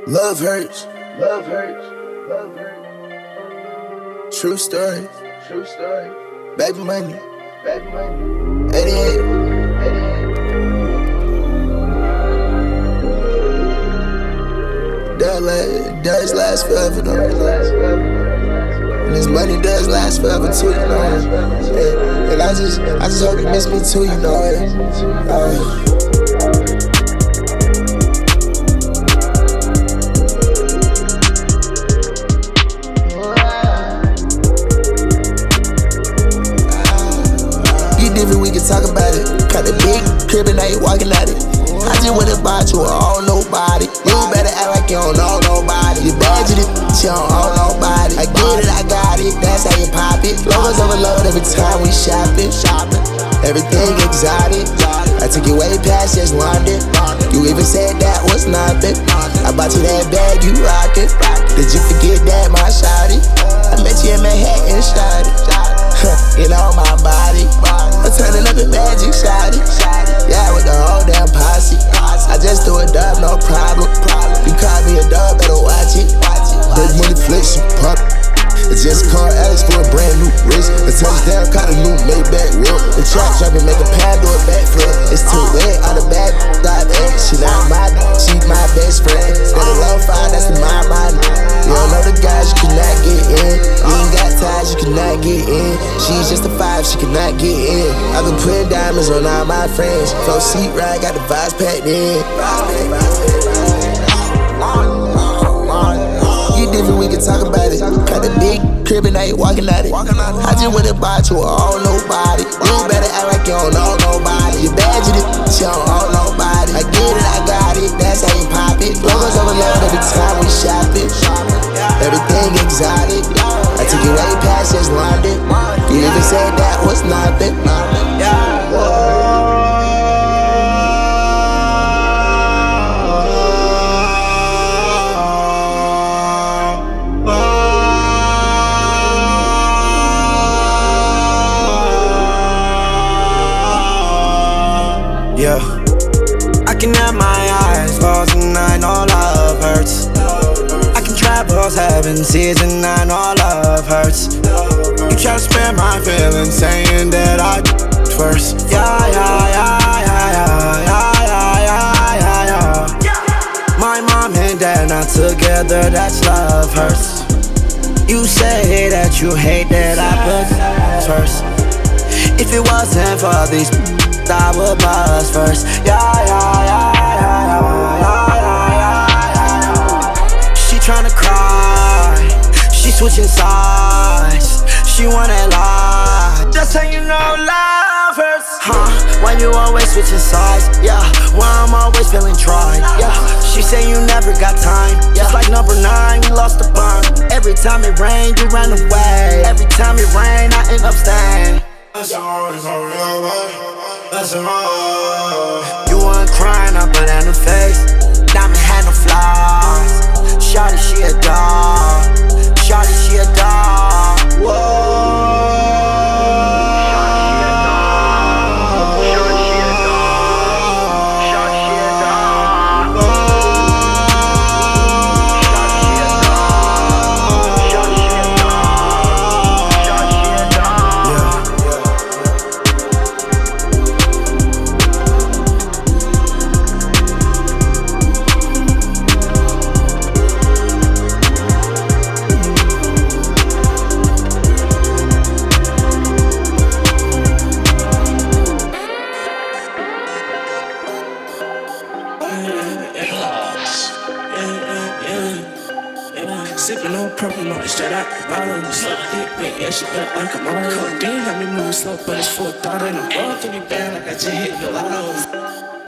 Love hurts. Love hurts. Love hurts. True story. True story. Baby money. Baby money. 88. 88. Does last forever though. And this money does last forever too, you know. And I just hope you miss me too, you know. We can talk about it. Got a big crib and now you walking at it. I just went and bought you, I don't know nobody. You better act like you don't know nobody. You bad you don't own nobody. I get it, I got it, that's how you pop it. Logos overload every time we shopping. Everything exotic. I took you way past just London. You even said that was nothing. I bought you that bag, you rockin'. Did you forget that, my shawty? I met you in Manhattan, shawty. You know my body. I'm turning up in magic, shawty. Yeah, with the whole damn posse. I just do a dub, no problem. You call me a dub, better watch it. Big money flex, pop. It's just car Alex for a brand new wrist. A touchdown, caught a new Maybach whip. The trap jumping, make a pad do a backflip. It's too wet on the back, stop it. She not my, she my best friend. Got a low five, that's the my mind. You don't know the guys, you cannot get in. You ain't got ties, you cannot get in. She's just a 5, she cannot get in. I've been putting diamonds on all my friends. 4-seat ride, got the vibes packed in. You different, we can talk about it. Got a big crib and now you walking at it. I just went and bought you, I don't know nobody. You better act like you don't know nobody. You bad you don't own nobody. I get it, I got it, that's how you pop it. Logos overload every time we shopping. Everything exotic. I took you way past just London. You even said that was nothing. Yeah, I can have my eyes closed and I know love hurts. I can travel 7 seas and I know love hurts. You try to spare my feelings saying that I first. Yeah. My mom and dad not together, that's love hurts. You say that you hate that I put first. If it wasn't for these I would buzz first. She tryna cry, she switching sides. She wanna lie, that's how you know love hurts. When you always switching sides, yeah. When I'm always feeling tried, yeah. She say you never got time, just like number 9, we lost the bond. Every time it rained, you ran away. Every time it rained, I end up staying. That's you weren't crying, I put in the face. Diamond had no flaws. Shawty, she a dog. Shawty, she a dog. Whoa. Sippin' on purple mark, straight out the bottle. Suck dick, bitch, yeah, she look like a Mario. Codeine got me moving slow, but it's full of thought. And I'm up to be bad like I just hit the lotto.